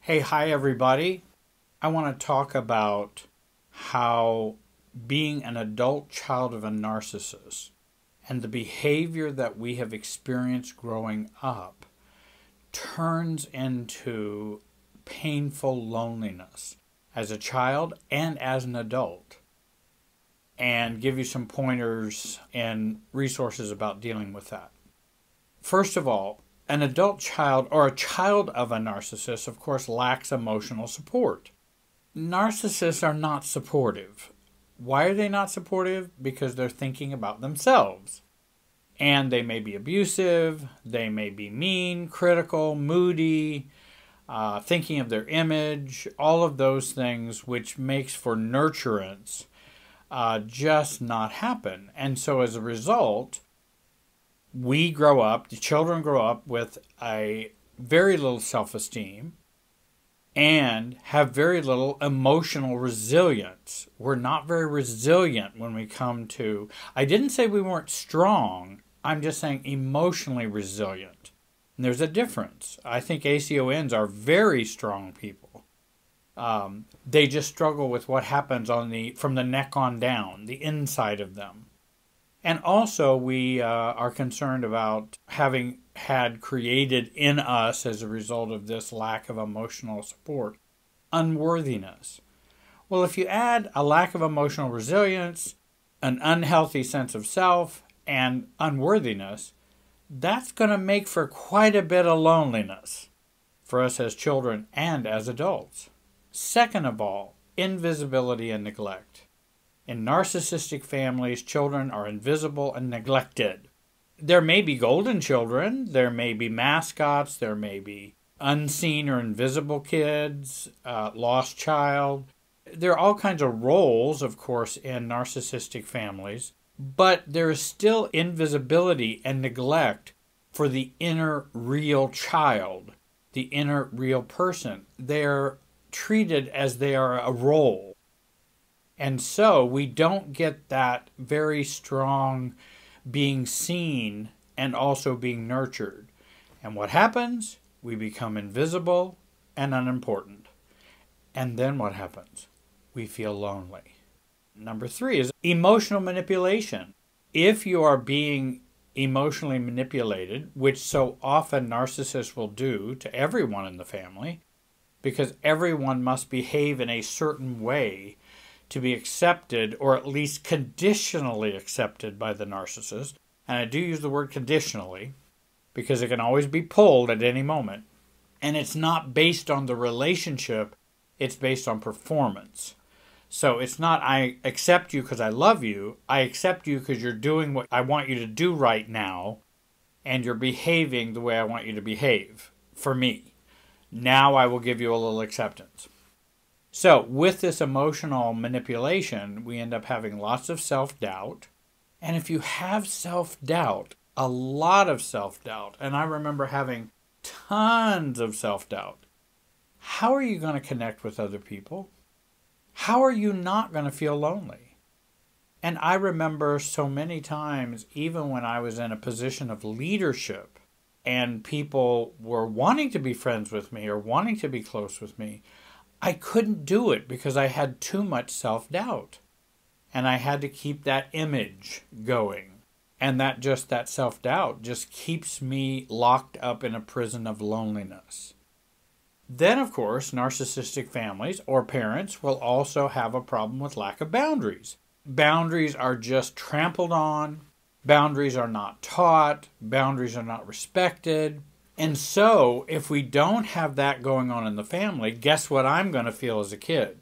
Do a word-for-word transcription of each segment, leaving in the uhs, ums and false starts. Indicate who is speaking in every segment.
Speaker 1: Hey, hi, everybody. I want to talk about how being an adult child of a narcissist and the behavior that we have experienced growing up turns into painful loneliness as a child and as an adult, and give you some pointers and resources about dealing with that. First of all, an adult child or a child of a narcissist, of course, lacks emotional support. Narcissists are not supportive. Why are they not supportive? Because they're thinking about themselves. And they may be abusive, they may be mean, critical, moody, uh, thinking of their image, all of those things which makes for nurturance uh, just not happen. And so as a result, we grow up, the children grow up with a very little self-esteem and have very little emotional resilience. We're not very resilient when we come to, I didn't say we weren't strong, I'm just saying emotionally resilient. And there's a difference. I think A C O Ns are very strong people. Um, they just struggle with what happens on the from the neck on down, the inside of them. And also, we uh, are concerned about having had created in us, as a result of this lack of emotional support, unworthiness. Well, if you add a lack of emotional resilience, an unhealthy sense of self, and unworthiness, that's going to make for quite a bit of loneliness for us as children and as adults. Second of all, invisibility and neglect. In narcissistic families, children are invisible and neglected. There may be golden children, there may be mascots, there may be unseen or invisible kids, uh, lost child. There are all kinds of roles, of course, in narcissistic families, but there is still invisibility and neglect for the inner real child, the inner real person. They're treated as they are a role. And so we don't get that very strong being seen and also being nurtured. And what happens? We become invisible and unimportant. And then what happens? We feel lonely. Number three is emotional manipulation. If you are being emotionally manipulated, which so often narcissists will do to everyone in the family, because everyone must behave in a certain way to be accepted, or at least conditionally accepted by the narcissist. And I do use the word conditionally because it can always be pulled at any moment. And it's not based on the relationship, it's based on performance. So it's not I accept you because I love you, I accept you because you're doing what I want you to do right now, and you're behaving the way I want you to behave for me. Now I will give you a little acceptance. So with this emotional manipulation, we end up having lots of self-doubt. And if you have self-doubt, a lot of self-doubt, and I remember having tons of self-doubt, how are you going to connect with other people? How are you not going to feel lonely? And I remember so many times, even when I was in a position of leadership and people were wanting to be friends with me or wanting to be close with me, I couldn't do it because I had too much self-doubt. And I had to keep that image going. And that just that self-doubt just keeps me locked up in a prison of loneliness. Then, of course, narcissistic families or parents will also have a problem with lack of boundaries. Boundaries are just trampled on. Boundaries are not taught. Boundaries are not respected. And so, if we don't have that going on in the family, guess what I'm going to feel as a kid?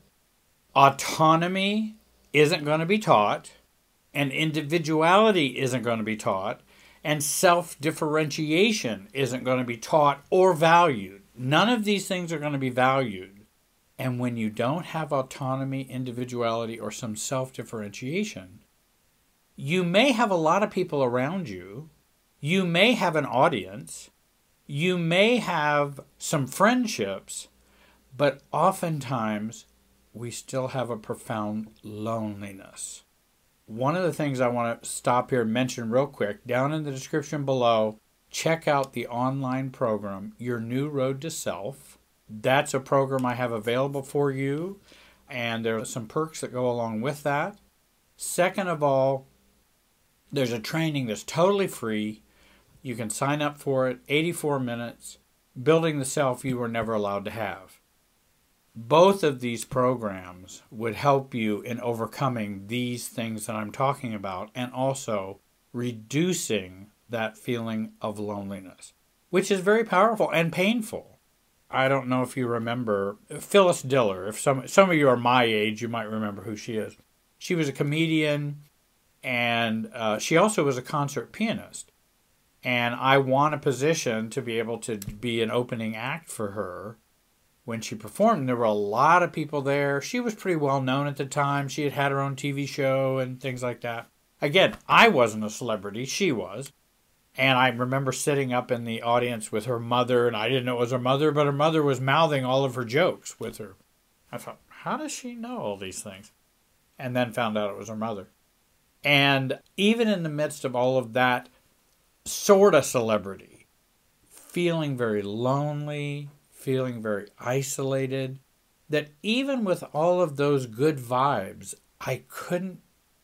Speaker 1: Autonomy isn't going to be taught, and individuality isn't going to be taught, and self-differentiation isn't going to be taught or valued. None of these things are going to be valued. And when you don't have autonomy, individuality, or some self-differentiation, you may have a lot of people around you, you may have an audience, you may have some friendships, but oftentimes we still have a profound loneliness. One of the things I want to stop here and mention real quick, down in the description below, check out the online program, Your New Road to Self. that's a program I have available for you, and there are some perks that go along with that. Second of all, there's a training that's totally free. You can sign up for it, eighty-four minutes, building the self you were never allowed to have. Both of these programs would help you in overcoming these things that I'm talking about and also reducing that feeling of loneliness, which is very powerful and painful. I don't know if you remember Phyllis Diller. If some some of you are my age, you might remember who she is. She was a comedian, and uh, she also was a concert pianist. And I won a position to be able to be an opening act for her when she performed. There were a lot of people there. She was pretty well known at the time. She had had her own T V show and things like that. Again, I wasn't a celebrity. She was. And I remember sitting up in the audience with her mother, and I didn't know it was her mother, but her mother was mouthing all of her jokes with her. I thought, how does she know all these things? And then found out it was her mother. And even in the midst of all of that sort of celebrity, feeling very lonely, feeling very isolated, that even with all of those good vibes, I couldn't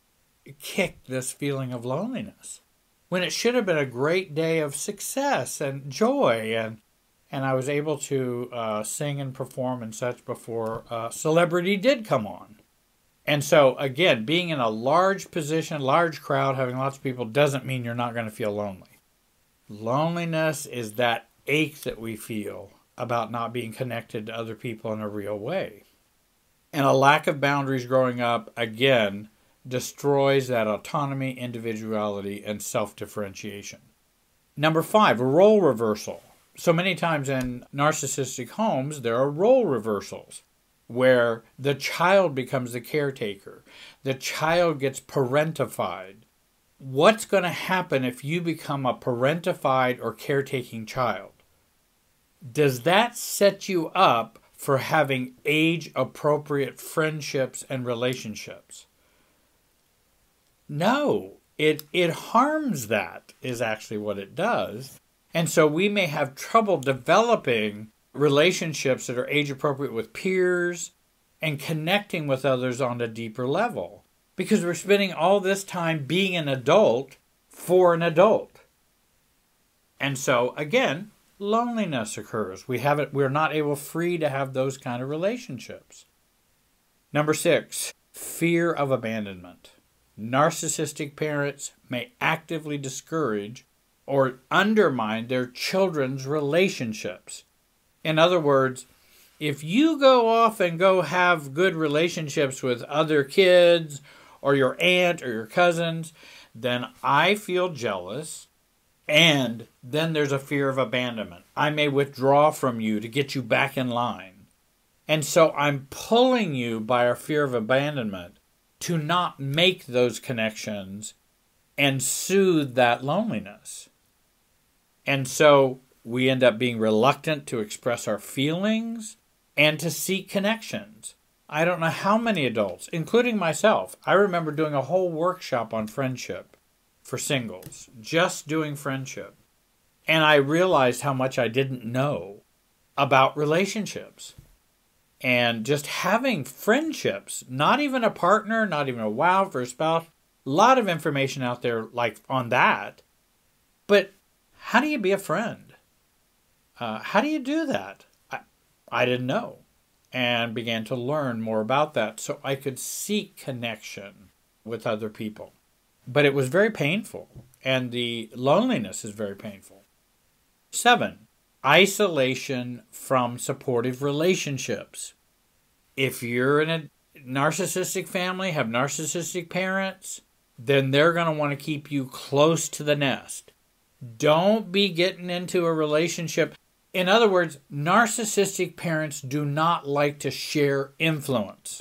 Speaker 1: kick this feeling of loneliness. When it should have been a great day of success and joy, and and I was able to uh, sing and perform and such before uh, celebrity did come on. And so, again, being in a large position, large crowd, having lots of people doesn't mean you're not going to feel lonely. Loneliness is that ache that we feel about not being connected to other people in a real way. And a lack of boundaries growing up, again, destroys that autonomy, individuality, and self-differentiation. Number five, role reversal. So many times in narcissistic homes, there are role reversals where the child becomes the caretaker. The child gets parentified. What's going to happen if you become a parentified or caretaking child? Does that set you up for having age-appropriate friendships and relationships? No, it it harms that, is actually what it does. And so we may have trouble developing relationships that are age-appropriate with peers and connecting with others on a deeper level, because we're spending all this time being an adult for an adult. And so, again, loneliness occurs. We have it, we're not able free to have those kind of relationships. Number six, fear of abandonment. Narcissistic parents may actively discourage or undermine their children's relationships. In other words, if you go off and go have good relationships with other kids or your aunt or your cousins, then I feel jealous, and then there's a fear of abandonment. I may withdraw from you to get you back in line. And so I'm pulling you by a fear of abandonment to not make those connections and soothe that loneliness. And so we end up being reluctant to express our feelings and to seek connections. I don't know how many adults, including myself, I remember doing a whole workshop on friendship for singles, just doing friendship. And I realized how much I didn't know about relationships. And just having friendships, not even a partner, not even a wife or a spouse, a lot of information out there like on that. But how do you be a friend? Uh, how do you do that? I, I didn't know, and began to learn more about that so I could seek connection with other people. But it was very painful, and the loneliness is very painful. Seven, isolation from supportive relationships. If you're in a narcissistic family, have narcissistic parents, then they're going to want to keep you close to the nest. Don't be getting into a relationship. In other words, narcissistic parents do not like to share influence.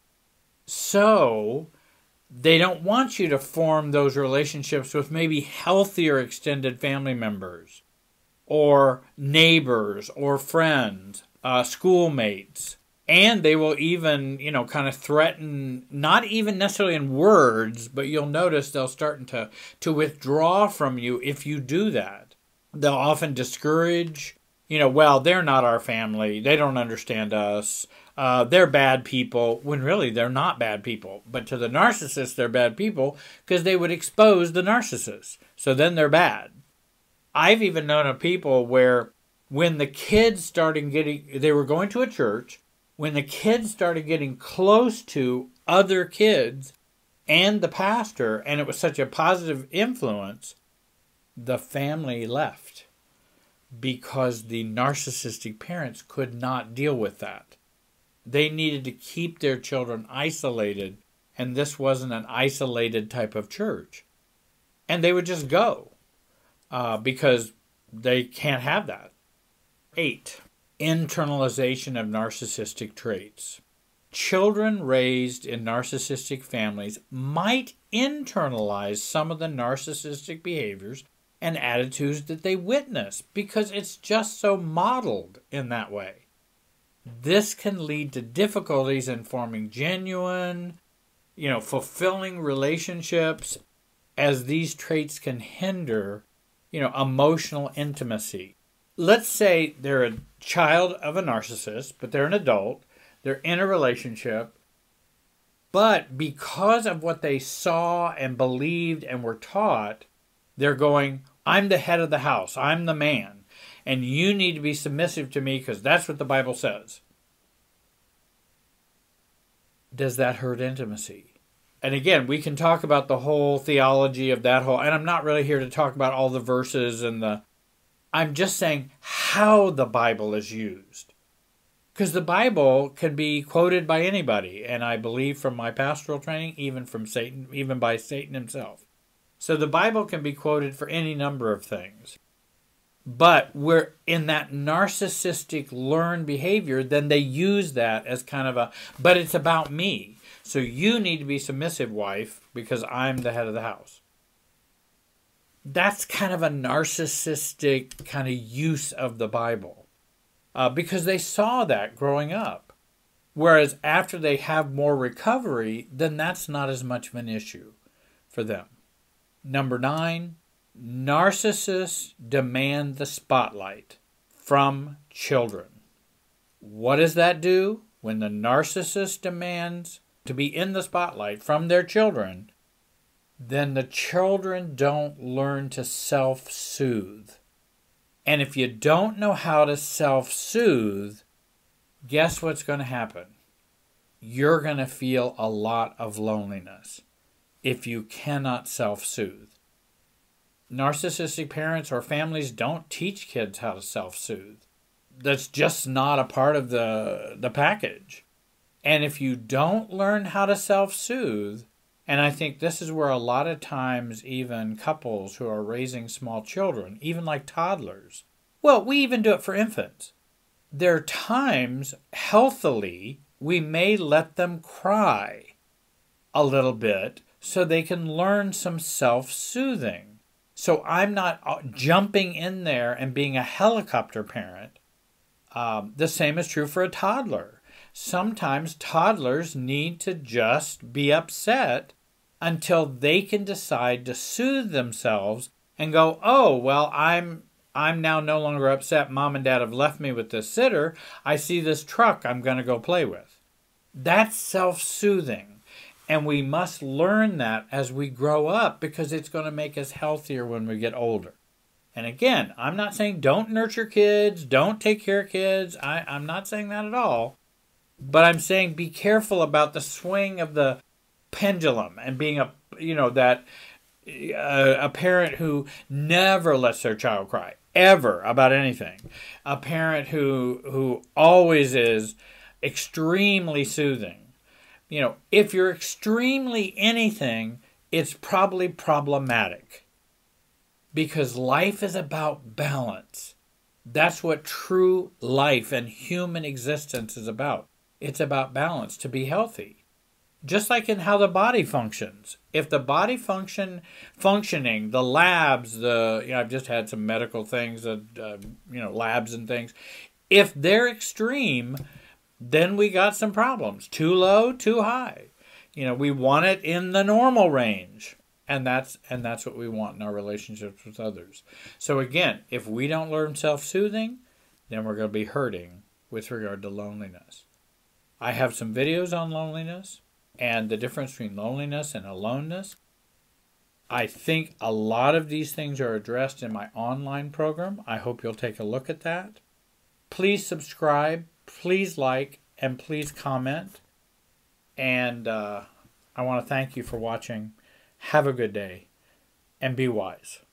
Speaker 1: So they don't want you to form those relationships with maybe healthier extended family members or neighbors or friends, uh, schoolmates. And they will even, you know, kind of threaten, not even necessarily in words, but you'll notice they'll start to, to withdraw from you if you do that. They'll often discourage You know, well, they're not our family. They don't understand us. Uh, they're bad people, when really they're not bad people. But to the narcissist, they're bad people because they would expose the narcissist. So then they're bad. I've even known of people where when the kids started getting, they were going to a church, when the kids started getting close to other kids and the pastor, and it was such a positive influence, the family left because the narcissistic parents could not deal with that. They needed to keep their children isolated, and this wasn't an isolated type of church. And they would just go uh, because they can't have that. Eight, internalization of narcissistic traits. Children raised in narcissistic families might internalize some of the narcissistic behaviors and attitudes that they witness because it's just so modeled in that way. This can lead to difficulties in forming genuine, you know, fulfilling relationships, as these traits can hinder, you know, emotional intimacy. Let's say they're a child of a narcissist, but they're an adult, they're in a relationship, but because of what they saw and believed and were taught, they're going, I'm the head of the house, I'm the man, and you need to be submissive to me because that's what the Bible says. Does that hurt intimacy? And again, we can talk about the whole theology of that whole, and I'm not really here to talk about all the verses and the, I'm just saying how the Bible is used. Because the Bible can be quoted by anybody, and I believe from my pastoral training, even from Satan, even by Satan himself. So the Bible can be quoted for any number of things. But we're in that narcissistic learned behavior, then they use that as kind of a, but it's about me. So you need to be submissive, wife, because I'm the head of the house. That's kind of a narcissistic kind of use of the Bible. Uh, because they saw that growing up. Whereas after they have more recovery, then that's not as much of an issue for them. Number nine, narcissists demand the spotlight from children. What does that do? When the narcissist demands to be in the spotlight from their children, then the children don't learn to self-soothe. And if you don't know how to self-soothe, guess what's going to happen? You're going to feel a lot of loneliness if you cannot self-soothe. Narcissistic parents or families don't teach kids how to self-soothe. That's just not a part of the, the package. And if you don't learn how to self-soothe, and I think this is where a lot of times even couples who are raising small children, even like toddlers, well, we even do it for infants. There are times, healthily, we may let them cry a little bit so they can learn some self-soothing. So I'm not jumping in there and being a helicopter parent. Um, the same is true for a toddler. Sometimes toddlers need to just be upset until they can decide to soothe themselves and go, oh, well, I'm I'm now no longer upset. Mom and Dad have left me with this sitter. I see this truck I'm going to go play with. That's self-soothing. And we must learn that as we grow up because it's going to make us healthier when we get older. And again, I'm not saying don't nurture kids, don't take care of kids. I, I'm not saying that at all. But I'm saying be careful about the swing of the pendulum and being a, you know, that uh, a parent who never lets their child cry, ever, about anything. A parent who who always is extremely soothing. You know, if you're extremely anything, it's probably problematic. Because life is about balance. That's what true life and human existence is about. It's about balance, to be healthy. Just like in how the body functions. If the body function functioning, the labs, the you know, I've just had some medical things, uh, uh, you know, labs and things. If they're extreme, then we got some problems. Too low, too high. You know, we want it in the normal range. And that's and that's what we want in our relationships with others. So again, if we don't learn self-soothing, then we're going to be hurting with regard to loneliness. I have some videos on loneliness and the difference between loneliness and aloneness. I think a lot of these things are addressed in my online program. I hope you'll take a look at that. Please subscribe, please like, and please comment. And uh, I want to thank you for watching. Have a good day, and be wise.